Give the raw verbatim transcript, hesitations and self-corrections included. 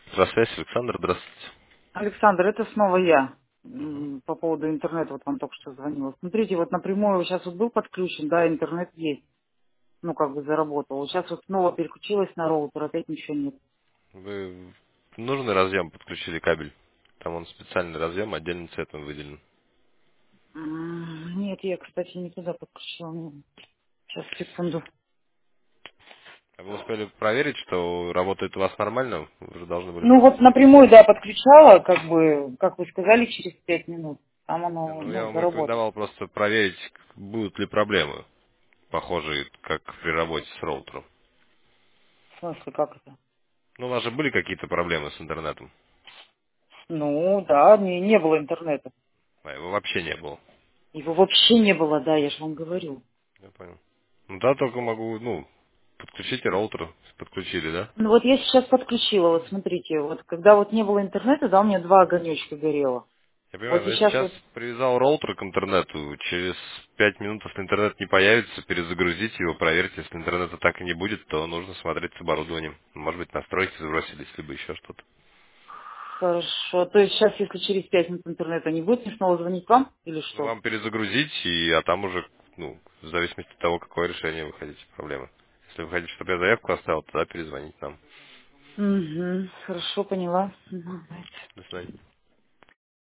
Здравствуйте, Александр, здравствуйте. Александр, это снова я. Мгм. М, По поводу интернета, вот вам только что звонила. Смотрите, вот напрямую сейчас вот был подключен, да, интернет есть. Ну, как бы заработал. Сейчас вот снова переключилась на роутер, опять ничего нет. Вы в нужный разъем подключили кабель? Там он специальный разъем, отдельным цветом выделен. М, Нет, я, кстати, не туда подключила. Сейчас, секунду. А вы успели проверить, что работает у вас нормально? Вы же должны были... Ну, вот напрямую, да, подключала, как бы, как вы сказали, через пять минут. Там Не, оно, ну, я ну, вам заработало. рекомендовал просто проверить, будут ли проблемы, похожие, как при работе с роутером. В смысле, как это? Ну, у вас же были какие-то проблемы с интернетом? Ну, да, не, не было интернета. А его вообще не было. Его вообще не было, да, я же вам говорю. Я понял. Ну да, только могу, ну, подключите роутер, подключили, да? Ну вот я сейчас подключила, вот смотрите, вот когда вот не было интернета, да, у меня два огонечка горело. Я Вот понимаю, но я сейчас сейчас вот привязал роутер к интернету. Через пять минут, если интернет не появится, перезагрузите его, проверьте. Если интернета так и не будет, то нужно смотреть с оборудованием. Может быть, настройки сбросились, либо еще что-то. хорошо. То есть сейчас, если через пять минут интернета не будет, мне снова звонить вам или Ну, что? вам перезагрузить, и, а там уже, ну, в зависимости от того, какое решение вы хотите, проблемы. Если вы хотите, чтобы я заявку оставил, тогда перезвоните нам. Угу, хорошо, поняла. Мгм. До свидания.